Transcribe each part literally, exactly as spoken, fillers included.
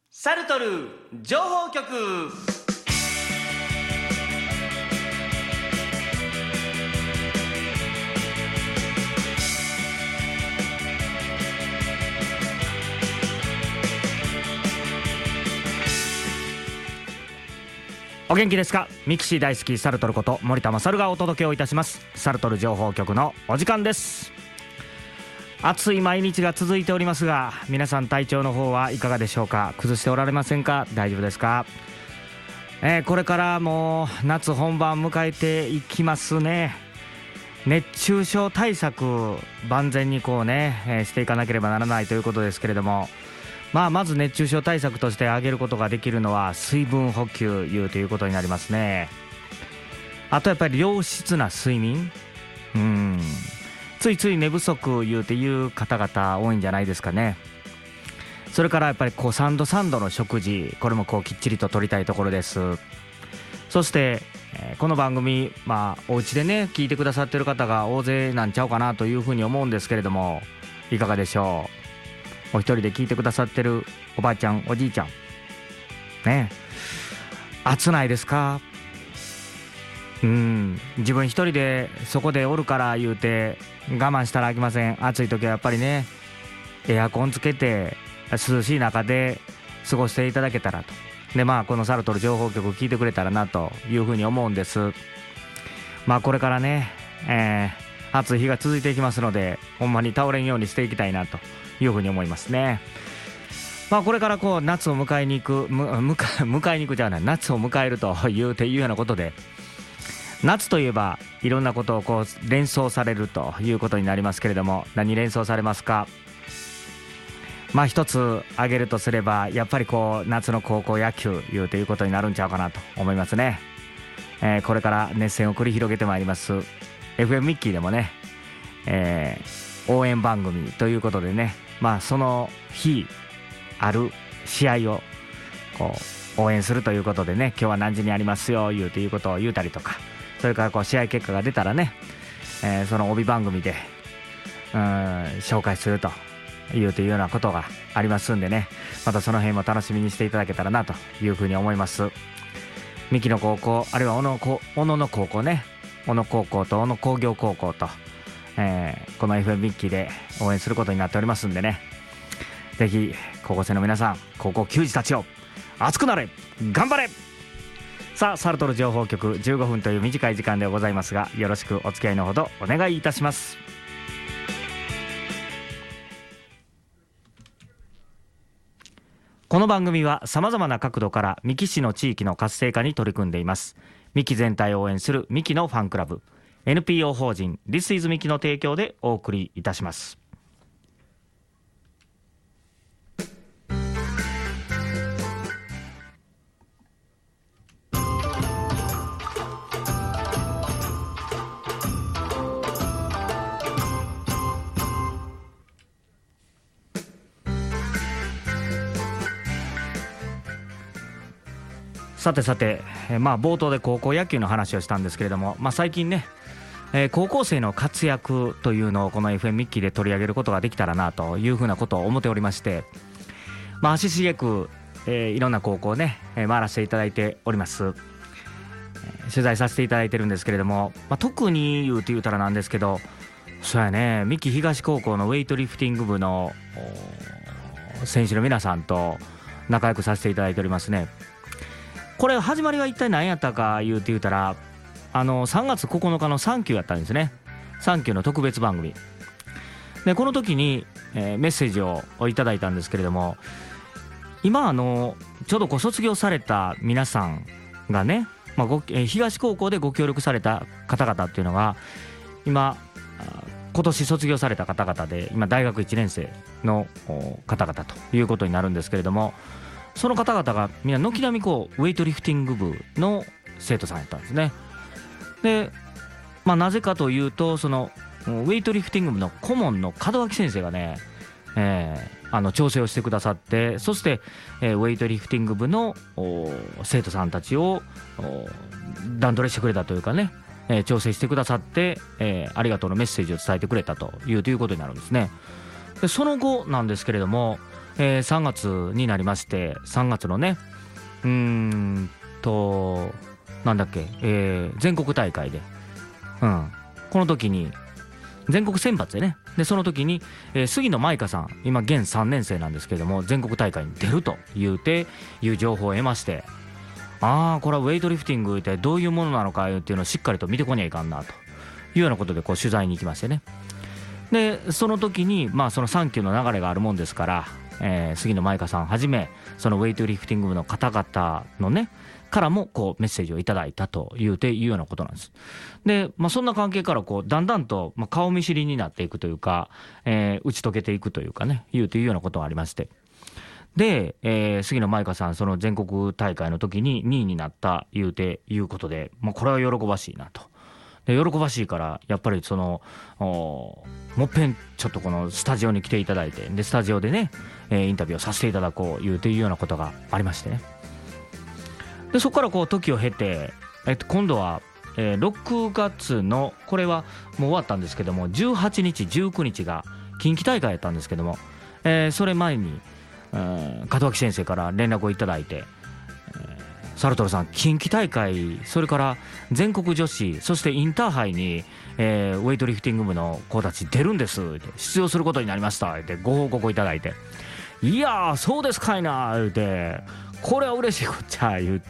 サルトル情報局。 お元気ですか。ミキシー大好きサルトルこと森田勝がお届けをいたします。サルトル情報局のお時間です。暑い毎日が続いておりますが、皆さん体調の方はいかがでしょうか。崩しておられませんか。大丈夫ですか。えー、これからもう夏本番迎えていきますね。熱中症対策万全にこうね、えー、していかなければならないということですけれども、まあ、まず熱中症対策として挙げることができるのは水分補給いうということになりますね。あとやっぱり良質な睡眠、うーんついつい寝不足いうていう方々多いんじゃないですかね。それからやっぱりこう三度三度の食事、これもこうきっちりと取りたいところです。そして、えー、この番組、まあお家でね聞いてくださってる方が大勢なんちゃうかなというふうに思うんですけれども、いかがでしょう。お一人で聞いてくださってるおばあちゃんおじいちゃんね、暑ないですか。うん自分一人でそこでおるから言うて我慢したらあきません。暑い時はやっぱりねエアコンつけて涼しい中で過ごしていただけたらと。でまあこのサルトル情報局聞いてくれたらなというふうに思うんです。まあこれからね、えー、暑い日が続いていきますので、ほんまに倒れんようにしていきたいなというふうに思いますね。まあこれからこう夏を迎えに行くむ迎え迎えに行くじゃない、夏を迎えるというていうようなことで、夏といえばいろんなことをこう連想されるということになりますけれども、何連想されますか。まあ一つ挙げるとすればやっぱりこう夏の高校野球いうということになるんちゃうかなと思いますね。えー、これから熱戦を繰り広げてまいります エフエム ミッキーでもね、えー、応援番組ということでね、まあその日ある試合をこう応援するということでね、今日は何時にありますよいうということを言うたりとか、それからこう試合結果が出たらね、えー、その帯番組でうーん紹介するというというようなことがありますんでね、またその辺も楽しみにしていただけたらなというふうに思います。三木の高校、あるいは小野、小野の高校ね、小野高校と小野工業高校と、えー、この エフエム ミッキーで応援することになっておりますんでね、ぜひ高校生の皆さん、高校球児たちを熱くなれ頑張れ。さあサルトル情報局じゅうごふんという短い時間でございますが、よろしくお付き合いのほどお願いいたします。この番組はさまざまな角度から三木市の地域の活性化に取り組んでいます。三木全体を応援する三木のファンクラブ エヌピーオー 法人 This is 三木の提供でお送りいたします。さてさて、えー、まあ冒頭で高校野球の話をしたんですけれども、まあ、最近ね、えー、高校生の活躍というのをこの エフエム ミッキーで取り上げることができたらなというふうなことを思っておりまして、まあ、足しげく、えー、いろんな高校をね、えー、回らせていただいております、えー、取材させていただいてるんですけれども、まあ、特に言うと言うたらなんですけど、そうやね、三木東高校のウェイトリフティング部の選手の皆さんと仲良くさせていただいておりますね。これ始まりは一体何やったか言うて言うたら、あのさんがつここのかのサンキューやったんですね。サンキューの特別番組で、この時に、えー、メッセージをいただいたんですけれども、今あのちょうどご卒業された皆さんがね、まあごえー、東高校でご協力された方々っていうのが今今年卒業された方々で、今大学いちねん生の方々ということになるんですけれども、その方々がみんな軒並みこうウェイトリフティング部の生徒さんやったんですね。で、まあ、なぜかというと、そのウェイトリフティング部の顧問の門脇先生がね、えー、あの調整をしてくださって、そして、えー、ウェイトリフティング部の生徒さんたちを段取りしてくれたというかね、えー、調整してくださって、えー、ありがとうのメッセージを伝えてくれたというということになるんですね。でその後なんですけれども、 えー、さんがつになりまして、さんがつのねうーんとなんだっけ、えー、全国大会で、うん、この時に全国選抜でね、でその時に、えー、杉野舞香さん、今現さんねん生なんですけども、全国大会に出るというていう情報を得まして、ああこれはウェイトリフティングってどういうものなのかっていうのをしっかりと見てこにゃいかんなというようなことでこう取材に行きましてね。でその時にまあそのさん級の流れがあるもんですから、えー、杉野舞香さんはじめそのウェイトリフティング部の方々のねからもこうメッセージをいただいたというていうようなことなんです。で、まあ、そんな関係からこうだんだんとまあ顔見知りになっていくというか、えー、打ち解けていくというかね、いうというようなことがありまして、で、えー、杉野舞香さんその全国大会の時ににいになったいうていうことで、まあ、これは喜ばしいなと。で喜ばしいからやっぱりそのもっぺんちょっとこのスタジオに来ていただいて、でスタジオでね、えー、インタビューをさせていただこういうというようなことがありましてね。でそこからこう時を経て、えっと、今度は、えー、ろくがつのこれはもう終わったんですけども、じゅうはちにちじゅうくにちが近畿大会やったんですけども、えー、それ前に、えー、門脇先生から連絡をいただいて、えー、サルトルさん近畿大会、それから全国女子、そしてインターハイに、えー、ウェイトリフティング部の子たち出るんです、出場することになりましたってご報告をいただいて、いやーそうですかいなーってこれは嬉しいこっちゃ言って、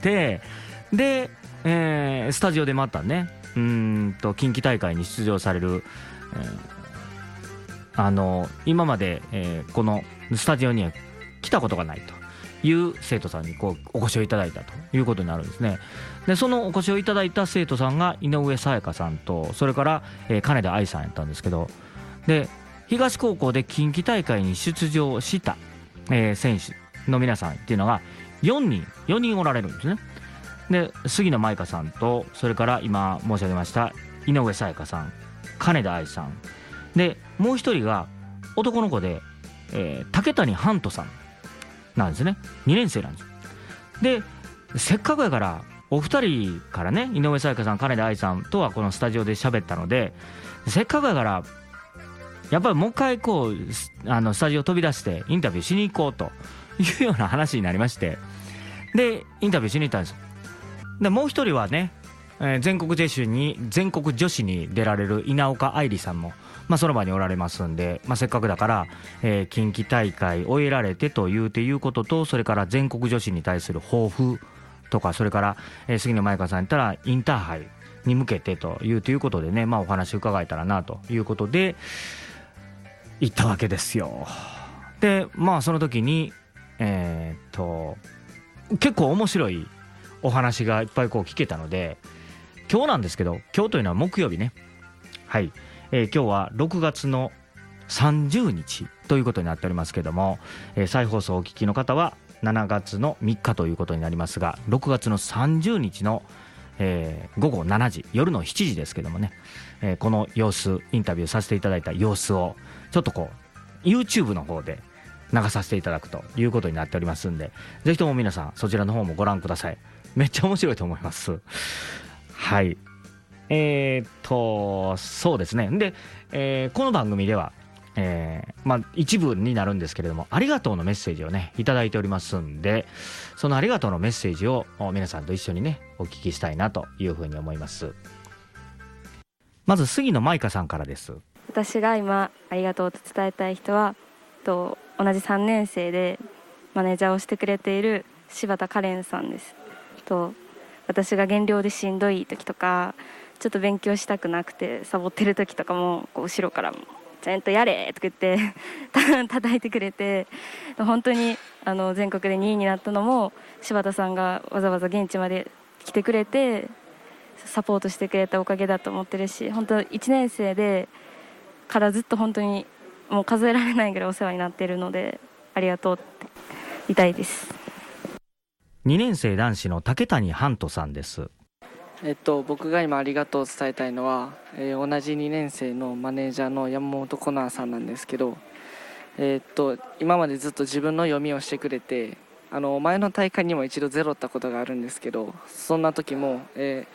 で、えー、スタジオでまたね、うーんと近畿大会に出場される、えー、あの今まで、えー、このスタジオには来たことがないという生徒さんにこうお越しをいただいたということになるんですね。でそのお越しをいただいた生徒さんが井上沙耶香さんと、それから、えー、金田愛さんやったんですけど、で東高校で近畿大会に出場した、えー、選手の皆さんっていうのがよにんよにんおられるんですね。で杉野舞香さんと、それから今申し上げました井上沙耶香さん、金田愛さんで、もう一人が男の子で、えー、竹谷半人さんなんですね。にねん生なんです。でせっかくやからお二人からね、井上沙耶香さん金田愛さんとはこのスタジオで喋ったので、せっかくやからやっぱりもう一回こうあのスタジオ飛び出してインタビューしに行こうというような話になりまして、でインタビューしに行ったんです。でもう一人はね、えー、全国女子に全国女子に出られる稲岡愛理さんも、まあ、その場におられますんで、まあ、せっかくだから、えー、近畿大会終えられてというていうことと、それから全国女子に対する抱負とか、それから、えー、杉野舞香さんやったらインターハイに向けてというということでね、まあ、お話伺えたらなということで行ったわけですよ。でまあその時にえー、っと結構面白いお話がいっぱいこう聞けたので、今日なんですけど、今日というのは木曜日ね、はい、えー、今日はろくがつのさんじゅうにちということになっておりますけども、えー、再放送をお聞きの方はしちがつのみっかということになりますが、ろくがつのさんじゅうにちの、えー、ごごしちじ、夜のしちじですけどもね、えー、この様子、インタビューさせていただいた様子をちょっとこう YouTube の方で流させていただくということになっておりますんで、ぜひとも皆さんそちらの方もご覧ください。めっちゃ面白いと思います。はい、えー、っとそうですね。で、えー、この番組では、えー、まあ一部になるんですけれども、ありがとうのメッセージをねいただいておりますんで、そのありがとうのメッセージを皆さんと一緒にねお聞きしたいなというふうに思います。まず杉野舞香さんからです。 私が今ありがとうと伝えたい人はと同じさんねん生でマネージャーをしてくれている柴田カレンさんです。と私が減量でしんどい時とか、ちょっと勉強したくなくてサボってる時とかも、こう後ろからちゃんとやれとか言って叩いてくれて、本当にあの全国でにいになったのも柴田さんがわざわざ現地まで来てくれてサポートしてくれたおかげだと思ってるし、本当いちねん生でからずっと本当にもう数えられないぐらいお世話になっているので、ありがとうって言いたいです。 にねん生男子の竹谷半人さんです。 えっと、僕が今ありがとうを伝えたいのは、えー、同じにねん生のマネージャーの山本コナーさんなんですけど、えっと、今までずっと自分の読みをしてくれて、あの前の大会にも一度ゼロったことがあるんですけど、そんな時も、えー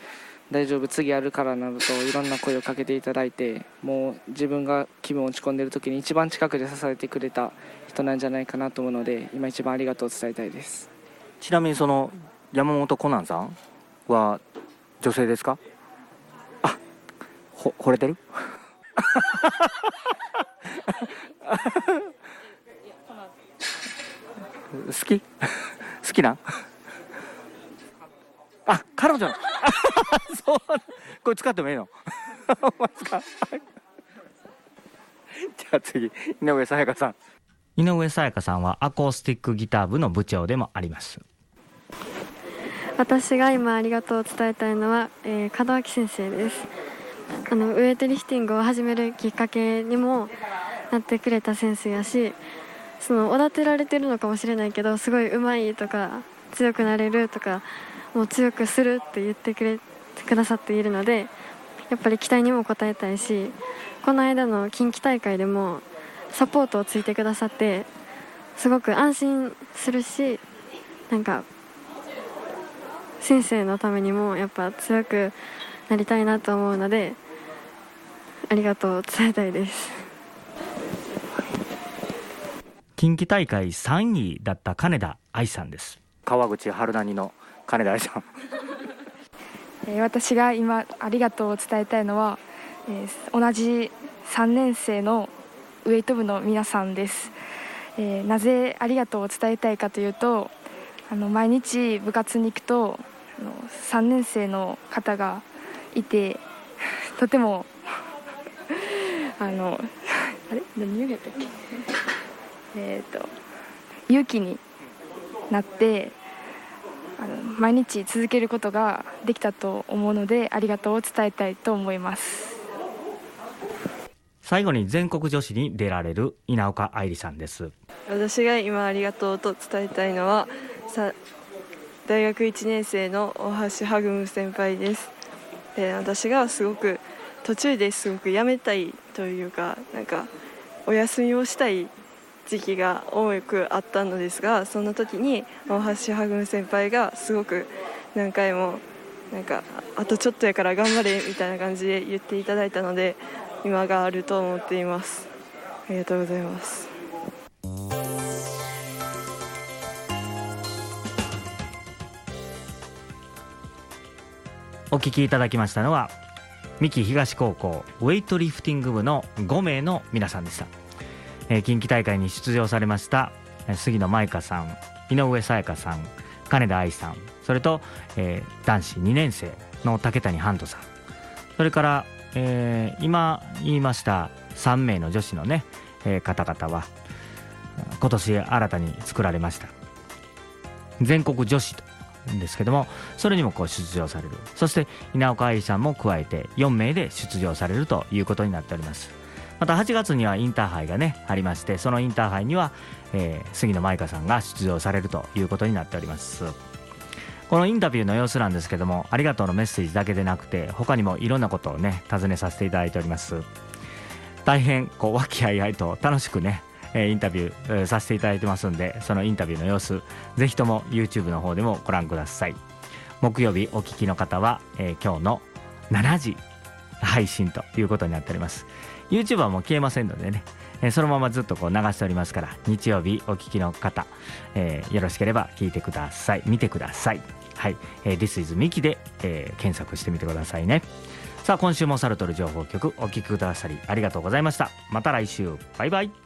大丈夫次やるからなどといろんな声をかけていただいて、もう自分が気分落ち込んでいる時に一番近くで支えてくれた人なんじゃないかなと思うので、今一番ありがとうを伝えたいです。 ちなみにその山本コナンさんは女性ですか？あ、ほ惚れてる好き好きなんあ、彼女のそうこれ使ってもいいのほんまですかじゃあ次、井上さやかさん。 井上さやかさんはアコースティックギター部の部長でもあります。 私が今ありがとうを伝えたいのは、えー、門脇先生です。あのウエイトリフティングを始めるきっかけにもなってくれた先生やし、そのおだてられてるのかもしれないけど、すごい上手いとか強くなれるとかもう強くするって言ってくれくださっているので、やっぱり期待にも応えたいし、この間の近畿大会でもサポートをついてくださってすごく安心するし、なんか先生のためにもやっぱ強くなりたいなと思うので、ありがとうを伝えたいです。 近畿大会さんいだった金田愛さんです。 川口春奈の金田愛さんえー、私が今ありがとうを伝えたいのは、えー、同じさんねん生のウエイト部の皆さんです。えー、なぜありがとうを伝えたいかというと、あの毎日部活に行くとあのさんねん生の方がいてとてもあのあれ何言うんやったっけえー、と勇気になってあの毎日続けることができたと思うので、ありがとうを伝えたいと思います。 最後に全国女子に出られる稲岡愛理さんです。 私が今ありがとうと伝えたいのはさ大学いちねん生の大橋はぐむ先輩です。で、私がすごく途中ですごく辞めたいというか、なんかお休みをしたい時期が多くあったのですが、その時に大橋はぐむ先輩がすごく何回もなんかあとちょっとやから頑張れみたいな感じで言っていただいたので、今があると思っています。ありがとうございます。 お聞きいただきましたのは三木東高校ウェイトリフティング部のごめいの皆さんでした。えー、近畿大会に出場されました杉野舞香さん、井上さやかさん、金田愛さん、それと、えー、男子にねん生の竹谷半人さん、それから、えー、今言いましたさんめいの女子のね、えー、方々は今年新たに作られました全国女子ですけども、それにもこう出場される。そして稲岡愛さんも加えてよんめいで出場されるということになっております。またはちがつにはインターハイがねありまして、そのインターハイには、えー、杉野舞香さんが出場されるということになっております。このインタビューの様子なんですけども、ありがとうのメッセージだけでなくて他にもいろんなことをね尋ねさせていただいております。大変こう和気あいあいと楽しくねインタビューさせていただいてますんで、そのインタビューの様子ぜひとも YouTube の方でもご覧ください。木曜日お聞きの方は、えー、今日のしちじ配信ということになっております。 YouTube はもう消えませんのでね、えー、そのままずっとこう流しておりますから、日曜日お聞きの方、えー、よろしければ聞いてください、見てください。はい、えー、This is Miki で、えー、検索してみてくださいね。さあ今週もサルトル情報局お聞きくださりありがとうございました。また来週、バイバイ。